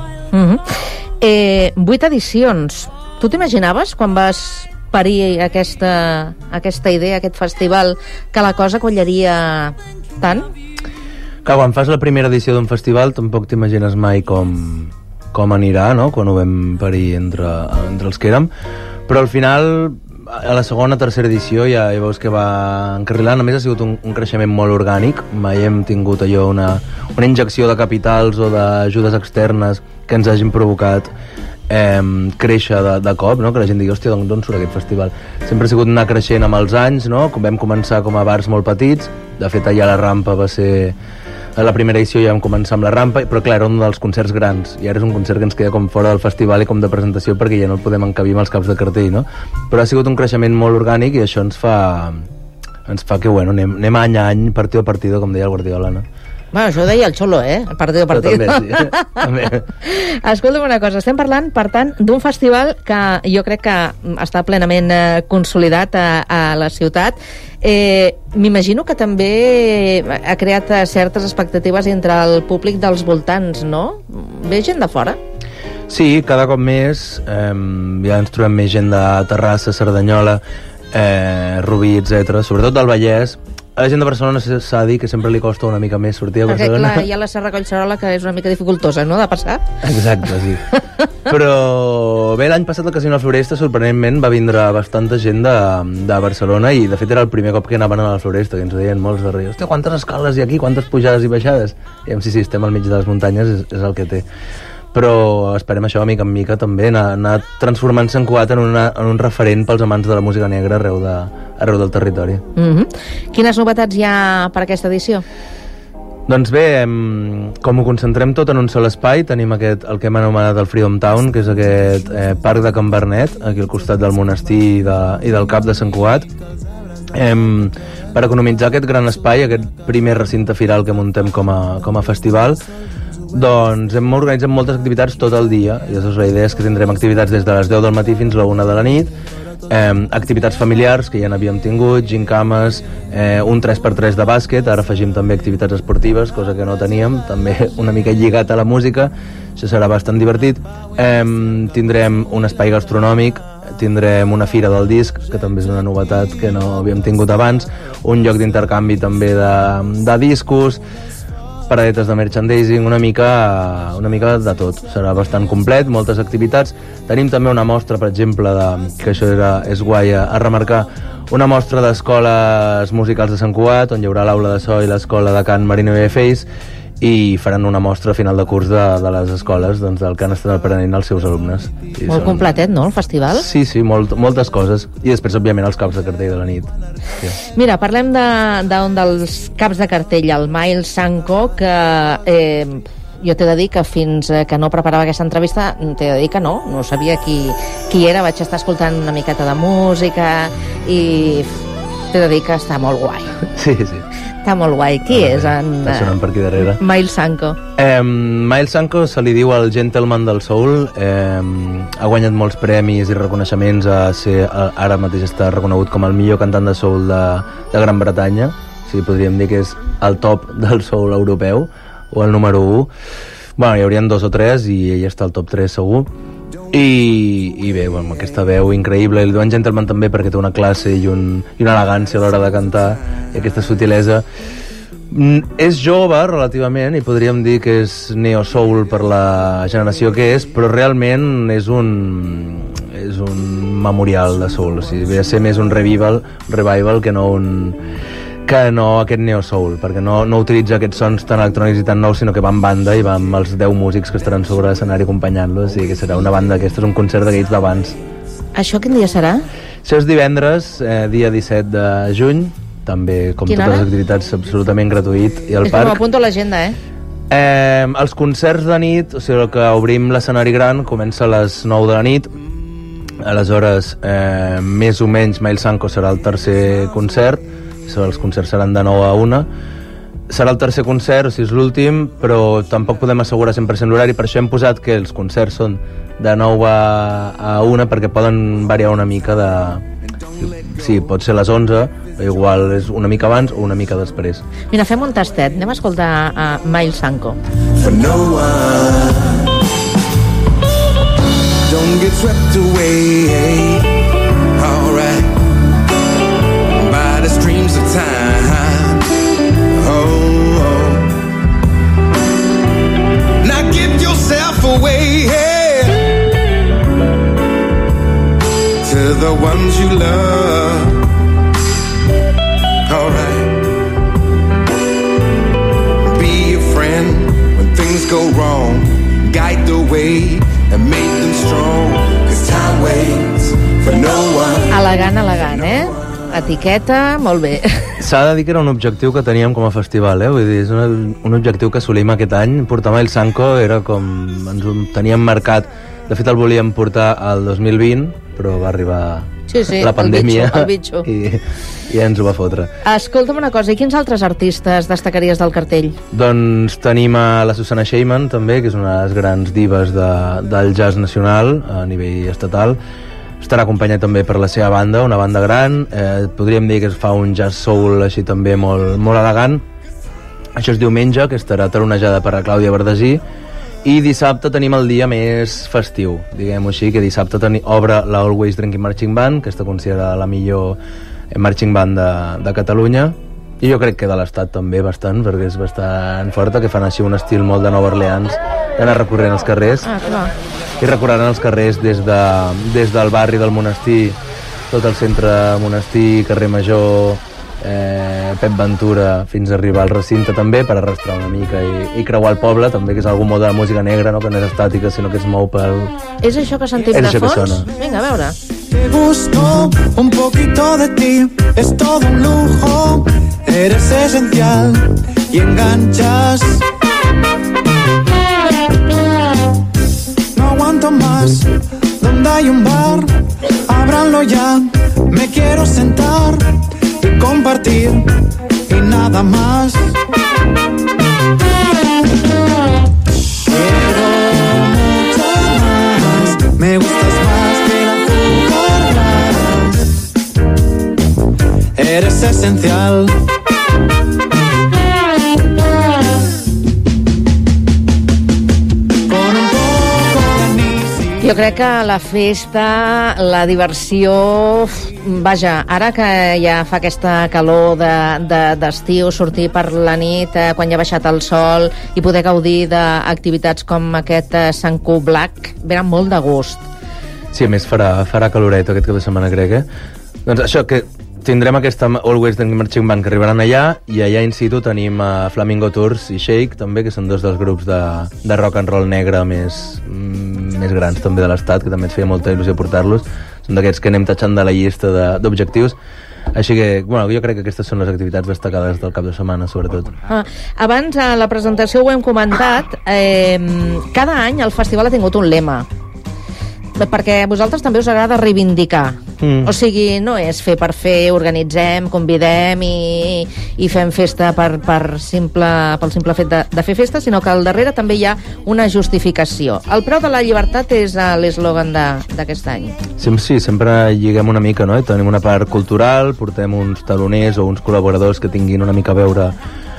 8 edicions. Tu t'imaginaves quan vas parir aquesta idea, aquest festival, que la cosa collaria tant? Clar, quan fas la primera edició d'un festival tampoc t'imagines mai com anirà, no?, quan ho vam parir entre els que érem, però al final a la segona, tercera edició ja veus que va encarrilant. A més ha sigut un creixement molt orgànic, mai hem tingut allò una injecció de capitals o d'ajudes externes que ens hagin provocat créixer de cop, no? Que la gent digui, hòstia, d'on surt aquest festival? Sempre ha sigut anar creixent amb els anys, no? Vam començar com a bars molt petits, de fet allà la rampa va ser... A la primera edició ja vam començar amb la rampa, però clar, era un dels concerts grans, i ara és un concert que ens queda com fora del festival i com de presentació perquè ja no el podem encabir amb els caps de cartell, no? Però ha sigut un creixement molt orgànic i això ens fa que, bueno, anem any a any, partido a partido, com deia el Guardiola, no? Bueno, això ho deia el Xolo, Partido a partido. També, sí. També. Escolta'm una cosa, estem parlant, per tant, d'un festival que jo crec que està plenament consolidat a la ciutat. M'imagino que també ha creat certes expectatives entre el públic dels voltants, no? Ve gent de fora? Sí, cada cop més. Ja ens trobem més gent de Terrassa, Cerdanyola, Rubí, etc. Sobretot del Vallès. A la gent de Barcelona s'ha de dir que sempre li costa una mica més sortir a Barcelona. Perquè, clar, hi ha la Serra Collserola, que és una mica dificultosa, no?, de passar. Exacte, sí. Però bé, l'any passat al Casino La Floresta, sorprenentment, va vindre bastanta gent de Barcelona i, de fet, era el primer cop que anaven a la Floresta, que ens deien molts de rius. Hòstia, quantes escales hi ha aquí, quantes pujades i baixades. I sí, estem al mig de les muntanyes, és el que té. Però esperem això, mica en mica, també, anar transformant Sant Cugat en un referent pels amants de la música negra arreu del territori. Quines novetats hi ha per aquesta edició? Doncs bé, com ho concentrem tot en un sol espai, tenim el que hem anomenat el Freedom Town, que és aquest parc de Can Bernet, aquí al costat del monestir i del Cap de Sant Cugat. Per economitzar aquest gran espai, aquest primer recinte firal que muntem com a festival, doncs hem organitzat moltes activitats tot el dia, i la idea és que tindrem activitats des de les 10 del matí fins a la 1 de la nit, activitats familiars que ja n'havíem tingut, gincames, un 3x3 de bàsquet, ara afegim també activitats esportives, cosa que no teníem, també una mica lligat a la música, això serà bastant divertit. Tindrem un espai gastronòmic, tindrem una fira del disc, que també és una novetat que no havíem tingut abans, un lloc d'intercanvi també de discos, paradetes de merchandising, una mica de tot. Serà bastant complet, moltes activitats. Tenim també una mostra, per exemple, que això és guai a remarcar, una mostra d'escoles musicals de Sant Cugat, on hi haurà l'aula de so i l'escola de cant Marino i Feis, i faran una mostra a final de curs de les escoles, doncs, del que han estat aprenent els seus alumnes. Molt completet, no, el festival? Sí, moltes coses. I després, òbviament, els caps de cartell de la nit. Sí. Mira, parlem d'un dels caps de cartell, el Miles Sanko, que jo t'he de dir que fins que no preparava aquesta entrevista, t'he de dir que no sabia qui era, vaig estar escoltant una miqueta de música i t'he de dir que està molt guai. Sí. Està molt guai. Qui és Està sonant per aquí darrere. Miles Sanko? Miles Sanko se li diu el gentleman del soul. Ha guanyat molts premis i reconeixements. Ara mateix està reconegut com el millor cantant de soul de Gran Bretanya. O sigui, podríem dir que és el top del soul europeu, o el número 1. Bueno, hi haurien 2 o 3 i ell està al top 3 segur. I bé, amb aquesta veu increïble, i el diuen gentleman també perquè té una classe i una elegància a l'hora de cantar, i aquesta sutilesa. És jove relativament i podríem dir que és neo-soul per la generació que és, però realment és un memorial de soul, o sigui, ve a ser més un revival que no aquest neo-soul, perquè no utilitza aquests sons tan electrònics i tan nous, sinó que va en banda i va amb els 10 músics que estaran sobre l'escenari acompanyant-lo, o sigui que serà una banda, aquest és un concert d'aquells d'abans. Això quin dia serà? Això és divendres, dia 17 de juny, també com totes les activitats absolutament gratuït, i al parc. És com m'apunto a l'agenda, Els concerts de nit, o sigui, que obrim l'escenari gran, comença a les 9 de la nit, aleshores més o menys Miles Sanko serà el tercer concert, els concerts seran de 9 a 1. Serà el tercer concert, o sigui, és l'últim, però tampoc podem assegurar 100% l'horari, per això hem posat que els concerts són de 9 a 1, perquè poden variar una mica de... Sí, pot ser a les 11, igual és una mica abans o una mica després. Mira, fem un tastet, anem a escoltar a Miles Sanko. For no one, don't get swept away, alright, by the streams of time. Oh, now give yourself away to the ones you love. Alright, be a friend when things go wrong, guide the way and make them strong, 'cause time waits for no one. Elegant, etiqueta, molt bé. S'ha de dir que era un objectiu que teníem com a festival, Vull dir, és un objectiu que assolim aquest any. Portar Miles Sanko era com... ens ho teníem marcat. De fet, el volíem portar al 2020, però va arribar la pandèmia el bitxo. I ens ho va fotre. Escolta'm una cosa, i quins altres artistes destacaries del cartell? Doncs tenim a la Susanna Sheyman, també, que és una de les grans divas del jazz nacional a nivell estatal. Estarà acompanyat també per la seva banda, una banda gran. Podríem dir que es fa un jazz soul així també molt, molt elegant. Això és diumenge, que estarà taronejada per la Clàudia Verdasí. I dissabte tenim el dia més festiu, diguem-ho així, que dissabte obre la Always Drinking Marching Band, que està considerada la millor marching band de Catalunya, i jo crec que de l'estat també bastant, perquè és bastant forta, que fan així un estil molt de Nova Orleans, d'anar recorrent els carrers, i recorrent els carrers des del barri del Monestir, tot el centre Monestir, carrer Major, Pep Ventura, fins a arribar al recinte també, per arrastrar una mica i creuar el poble també, que és algú molt de la música negra, no? Que no és estàtica, sinó que es mou pel... És això que sentim de fons? Vinga, a veure. Te busco un poquito de ti, es todo un lujo, eres esencial y enganchas. No aguanto más, donde hay un bar, ábranlo ya, me quiero sentar y compartir y nada más. Quiero mucho más, me gustas más que la azúcar, eres esencial. Jo crec que la festa, la diversió... Vaja, ara que ja fa aquesta calor d'estiu, sortir per la nit quan ja ha baixat el sol i poder gaudir d'activitats com aquest Sant Cu Black, ve molt de gust. Sí, a més farà caloret aquest cap de setmana, crec, Doncs això, que tindrem aquesta Always Drinking Marching Band que arribaran allà, i allà in situ tenim Flamingo Tours i Shake, també, que són dos dels grups de rock and roll negre més grans també de l'estat, que també ens feia molta il·lusió portar-los. Són d'aquests que anem tatxant de la llista d'objectius. Així que, bueno, jo crec que aquestes són les activitats destacades del cap de setmana, sobretot. Abans, a la presentació ho hem comentat, cada any el festival ha tingut un lema, perquè a vosaltres també us agrada reivindicar. O sigui, no és fer per fer, organitzem, convidem i fem festa pel simple fet de fer festa, sinó que al darrere també hi ha una justificació. El preu de la llibertat és l'eslògan d'aquest any. Sí, sempre lliguem una mica, no? Tenim una part cultural, portem uns taloners o uns col·laboradors que tinguin una mica a veure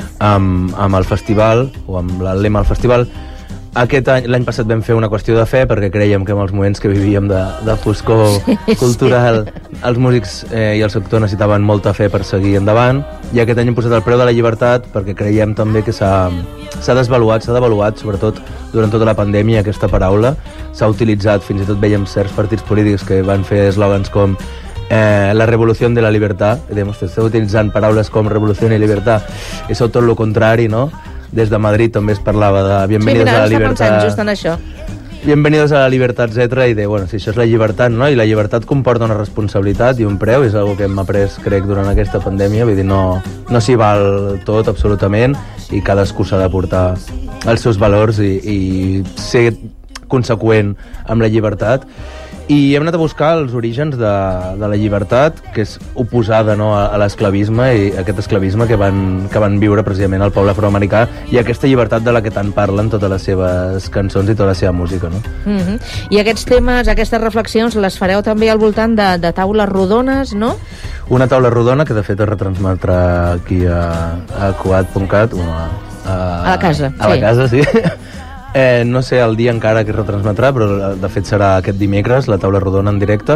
amb el festival, o amb el lema del festival. Aquest any, l'any passat vam fer una qüestió de fe, perquè creiem que en els moments que vivíem de foscor cultural, els músics i el sector necessitaven molta fe per seguir endavant, i aquest any hem posat el preu de la llibertat perquè creiem també que s'ha desvaluat, sobretot durant tota la pandèmia, aquesta paraula. S'ha utilitzat, fins i tot veiem certs partits polítics que van fer eslògans com la revolució de la libertat, i dèiem, esteu utilitzant paraules com revolució i libertat, és tot el contrari, no? Des de Madrid també es parlava de bienvenidos a la libertad. Just en això. Bienvenidos a la libertad, etc. I de, bueno, si això és la llibertat, no? I la llibertat comporta una responsabilitat i un preu, és una que hem après, crec, durant aquesta pandèmia. Vull dir, no s'hi val tot, absolutament, i cadascú s'ha de portar els seus valors i ser conseqüent amb la llibertat. i hem anat a buscar els orígens de la llibertat, que és oposada, no, a l'esclavisme, i aquest esclavisme que van viure precisament el poble afroamericà, i aquesta llibertat de la que tant parlen totes les seves cançons i tota la seva música, no? I aquests temes, aquestes reflexions, les fareu també al voltant de taules rodones, no? Una taula rodona que de fet es retransmetrà aquí a Cugat.cat, a la casa. A la casa, sí. No sé el dia encara que es retransmetrà, però de fet serà aquest dimecres, la taula rodona en directe,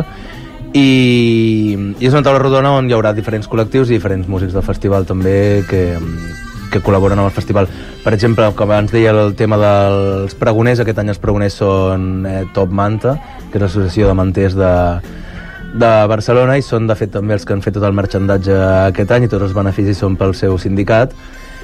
i és una taula rodona on hi haurà diferents col·lectius i diferents músics del festival també que col·laboren amb el festival. Per exemple, com abans deia, el tema dels pregoners, aquest any els pregoners són Top Manta, que és l'associació de manters de Barcelona, i són de fet també els que han fet tot el marxandatge aquest any, i tots els beneficis són pel seu sindicat,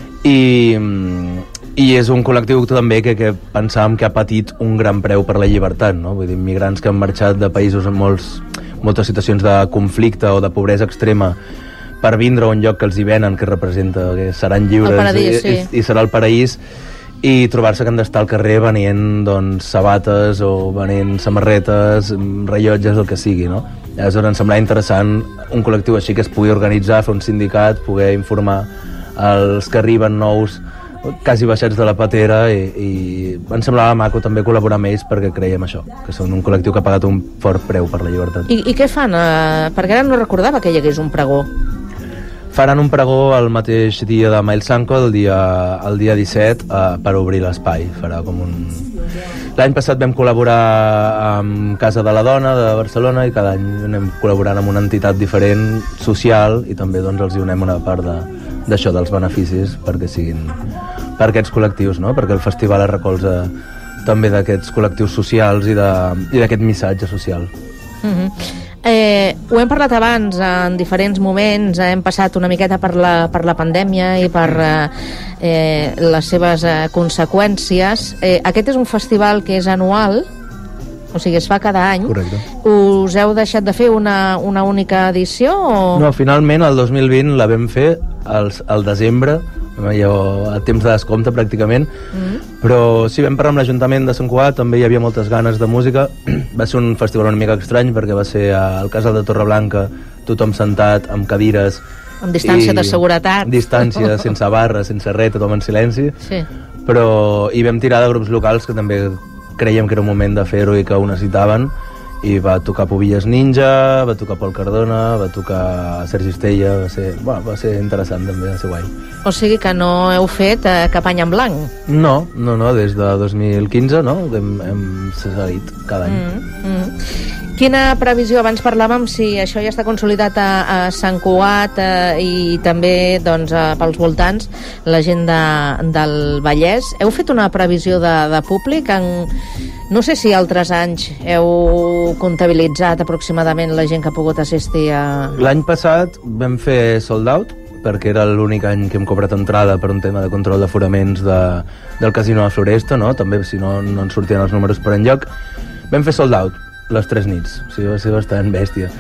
i és un col·lectiu també que pensàvem que ha patit un gran preu per la llibertat, no? Vull dir, immigrants que han marxat de països amb moltes situacions de conflicte o de pobresa extrema per vindre a un lloc que els hi venen, que representa que seran lliures, el paradís, sí. i serà el paraís, i trobar-se que han d'estar al carrer venent doncs, sabates o venent samarretes, rellotges, el que sigui, no? Aleshores ens semblava interessant un col·lectiu així que es pugui organitzar, fer un sindicat, poder informar els que arriben nous quasi baixats de la patera, i ens semblava maco també col·laborar amb ells perquè creiem això, que són un col·lectiu que ha pagat un fort preu per la llibertat. I què fan? Perquè ara no recordava que hi hagués un pregó. Faran un pregó el mateix dia de Miles Sanko, el dia 17, per obrir l'espai. Farà com un... L'any passat vam col·laborar amb Casa de la Dona de Barcelona, i cada any anem col·laborant amb una entitat diferent, social, i també doncs, els hi donem una part d'això, dels beneficis, perquè siguin per aquests col·lectius, no? Perquè el festival es recolza també d'aquests col·lectius socials i d'aquest missatge social. Ho hem parlat abans en diferents moments, hem passat una miqueta per la pandèmia i per les seves conseqüències. Aquest és un festival que és anual, o sigui, es fa cada any. Correcte. Us heu deixat de fer una única edició? O... No, finalment el 2020 la vam fer al desembre, a temps de descompte pràcticament, però sí, vam parlar amb l'Ajuntament de Sant Cugat, també hi havia moltes ganes de música. Va ser un festival una mica estrany perquè va ser al Casal de Torreblanca, tothom sentat, amb cadires, amb distància de seguretat, distància, sense barres, sense res, tothom en silenci, sí. Però hi vam tirar de grups locals que també creiem que era un moment de fer-ho i que ho necessitaven, i va tocar Pobilles Ninja, va tocar Pol Cardona, va tocar Sergi Estella, va ser interessant també, va ser guai. O sigui que no heu fet cap any en blanc? No, des de 2015 no, hem seguit cada any. Quina previsió? Abans parlàvem si això ja està consolidat a Sant Cugat i també doncs, pels voltants, la gent del Vallès. Heu fet una previsió de públic? No sé si altres anys heu comptabilitzat aproximadament la gent que ha pogut assistir a... L'any passat vam fer sold out, perquè era l'únic any que hem cobrat entrada per un tema de control d'aforaments del casino de Floresta, no? També, si no ens sortien els números per enlloc. Vam fer sold out les 3 nits, o sigui, va ser bastant bèstia.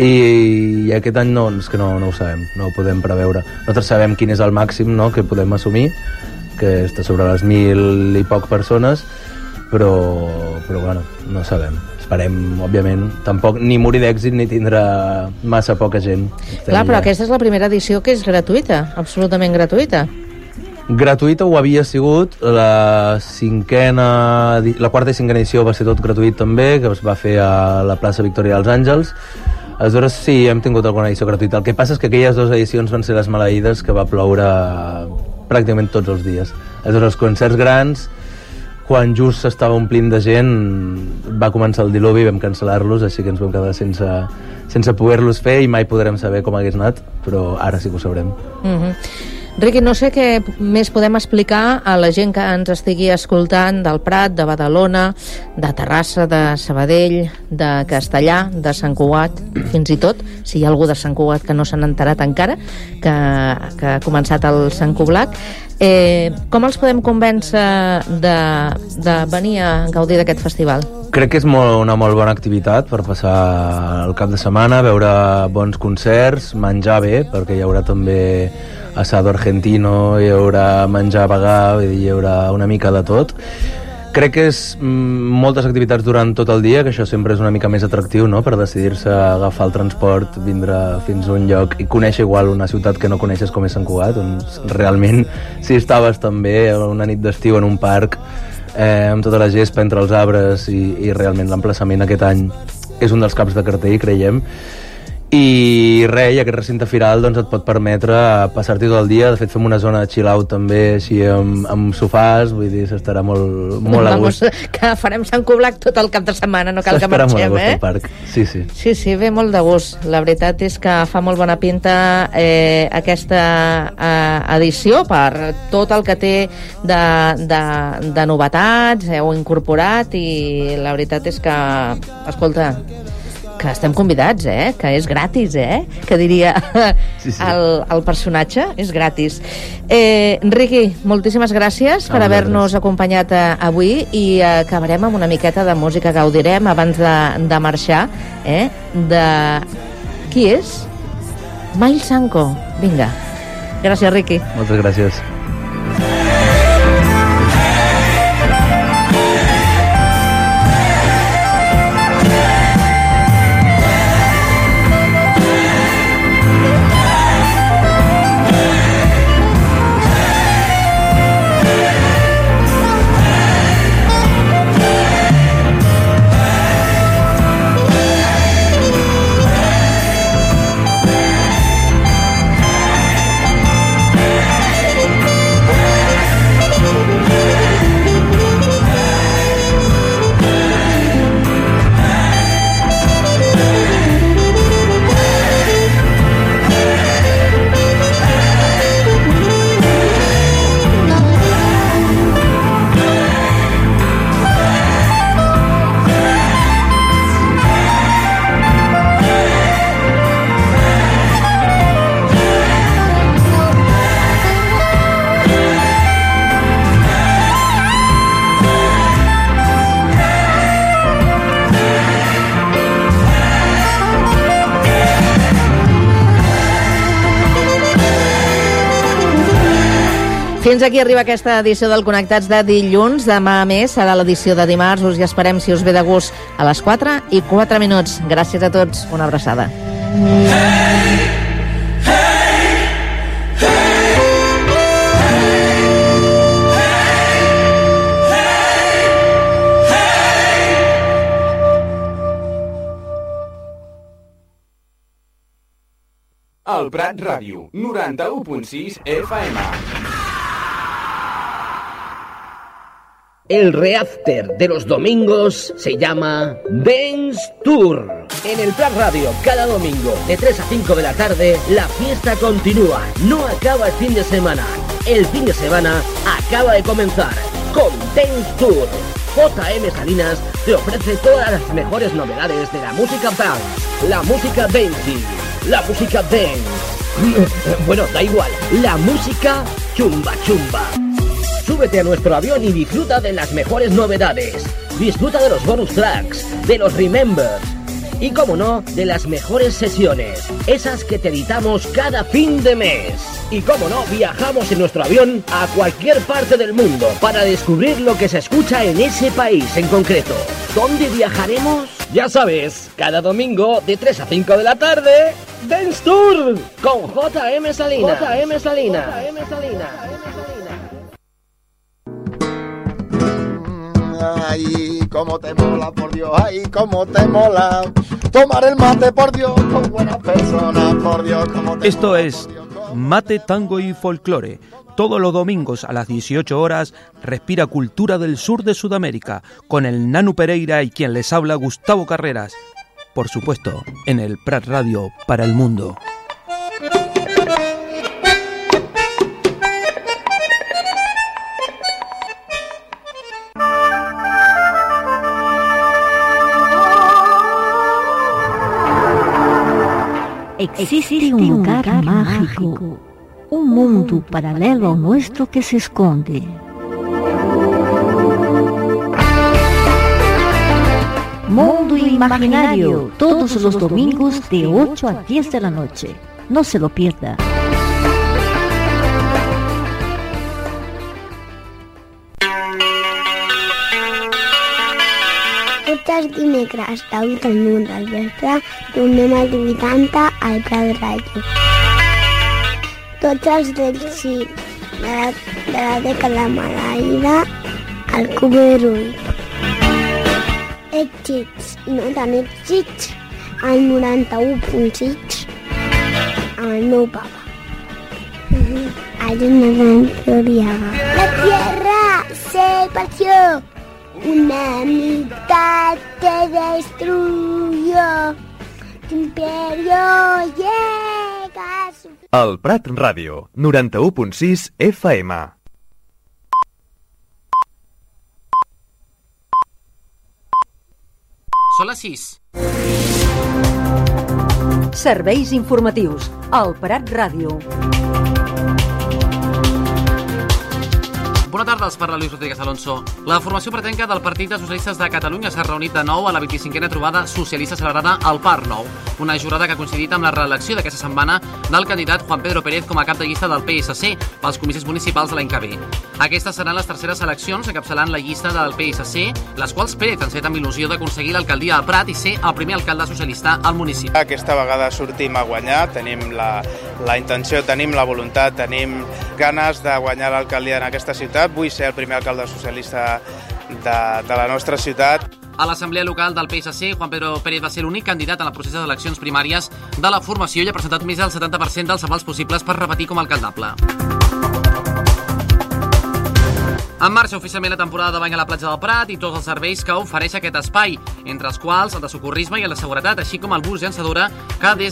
I aquest any és que no ho sabem, no ho podem preveure. Nosaltres sabem quin és el màxim, no?, que podem assumir, que està sobre les 1.000 i poc persones, però bueno, no sabem. Esperem, òbviament, tampoc ni morir d'èxit ni tindrà massa poca gent. Clar, però aquesta és la primera edició que és gratuïta, absolutament gratuïta. Gratuïta ho havia sigut, la quarta i cinquena edició va ser tot gratuït també, que es va fer a la plaça Victòria dels Àngels. Aleshores sí, hem tingut alguna edició gratuïta. El que passa és que aquelles 2 edicions van ser les maleïdes, que va ploure pràcticament tots els dies. Aleshores els concerts grans, quan just s'estava omplint de gent, va començar el diluvi i vam cancel·lar-los, així que ens vam quedar sense poder-los fer i mai podrem saber com hagués anat, però ara sí que ho sabrem. Riqui, no sé què més podem explicar a la gent que ens estigui escoltant del Prat, de Badalona, de Terrassa, de Sabadell, de Castellà, de Sant Cugat, fins i tot, si hi ha algú de Sant Cugat que no s'han enterat encara, que ha començat el Sant Cublac. Com els podem convèncer de venir a gaudir d'aquest festival? Crec que és una molt bona activitat per passar el cap de setmana, veure bons concerts, menjar bé, perquè hi haurà també asado argentino, hi haurà menjar vegà, hi haurà una mica de tot. Crec que és moltes activitats durant tot el dia, que això sempre és una mica més atractiu, no?, per decidir-se a agafar el transport, vindre fins a un lloc i conèixer igual una ciutat que no coneixes com és Sant Cugat, on realment si estaves també una nit d'estiu en un parc amb tota la gespa entre els arbres i realment l'emplaçament aquest any és un dels caps de cartell, creiem. I res, aquest recinte firal doncs, et pot permetre passar-t'hi tot el dia. De fet, fem una zona de chill-out també, així amb sofàs, vull dir, s'estarà molt a gust. Que farem Sant Cublac tot el cap de setmana, no cal que marxem, molt a gust al parc. Sí. Sí, ve molt de gust. La veritat és que fa molt bona pinta aquesta edició per tot el que té de novetats, heu incorporat, i la veritat és que, escolta, que estem convidats, que és gratis, que diria sí. el personatge, és gratis. Riqui, moltíssimes gràcies per haver-nos acompanyat avui, i acabarem amb una miqueta de música, gaudirem abans de marxar, de... Qui és? Miles Sanko. Vinga. Gràcies, Riqui. Moltes gràcies. Fins aquí arriba aquesta edició del Connectats de dilluns. Demà més serà l'edició de dimarts. Us hi esperem, si us ve de gust, a les 4:04. Gràcies a tots. Una abraçada. El Prat Ràdio, 91.6 FM. El reafter de los domingos se llama Dance Tour. En el Prat Radio, cada domingo, de 3 a 5 de la tarde, la fiesta continúa. No acaba el fin de semana. El fin de semana acaba de comenzar con Dance Tour. JM Salinas te ofrece todas las mejores novedades de la música dance, la música dancing, la música dance. Bueno, da igual, la música chumba chumba. Súbete a nuestro avión y disfruta de las mejores novedades. Disfruta de los bonus tracks, de los remembers y, como no, de las mejores sesiones, esas que te editamos cada fin de mes. Y, como no, viajamos en nuestro avión a cualquier parte del mundo para descubrir lo que se escucha en ese país en concreto. ¿Dónde viajaremos? Ya sabes, cada domingo de 3 a 5 de la tarde, Dance Tour con JM Salinas. JM Salinas. JM Salinas. Ay, cómo te mola, por Dios, ay, cómo te mola tomar el mate, por Dios, con buenas personas, por Dios, cómo te Esto mola, es Mate, Tango y Folclore. Todos los domingos a las 18 horas, respira cultura del sur de Sudamérica, con el Nanu Pereira y quien les habla, Gustavo Carreras. Por supuesto, en el Prat Radio para el mundo. Existe un lugar mágico, un mundo paralelo ao nuestro que se esconde. Mundo Imaginario, todos los domingos de 8 a 10 de la noche. No se lo pierda. els dimecres de 8 a 9 del vespre tornem als 80 al Prat Ràdio. Tots els èxits de la dècada maleïda al Cuberull. Èxits i no tan èxits al 91.6 amb el meu papa. Hay una gran teoría. La tierra se partió, una mitad te destruyó, tu imperio llega a su... El Prat Ràdio, 91.6 FM. Són les 6. Serveis informatius. El Prat Ràdio. Bona tarda, els parla Lluís Rodríguez Alonso. La formació pretenca del Partit de Socialistes de Catalunya s'ha reunit de nou a la 25a trobada socialista celebrada al Parc Nou, una jornada que ha coincidit amb la reelecció d'aquesta setmana del candidat Juan Pedro Pérez com a cap de llista del PSC pels comicis municipals de l'any que ve. Aquestes seran les terceres eleccions encapçalant la llista del PSC, les quals Pérez ens fet amb il·lusió d'aconseguir l'alcaldia del Prat i ser el primer alcalde socialista al municipi. Aquesta vegada sortim a guanyar, tenim la intenció, tenim la voluntat, tenim ganes de guanyar l'alcaldia en aquesta ciutat. Vull ser el primer alcalde socialista de la nostra ciutat. A l'Assemblea Local del PSC, Juan Pedro Pérez va ser l'únic candidat en el procés d'eleccions primàries de la formació i ha presentat més del 70% dels avals possibles per repetir com a alcaldable. En marxa oficialment la temporada de bany a la platja del Prat i tots els serveis que ofereix aquest espai, entre els quals el de socorrisme i el de seguretat, així com el bus llançadora que des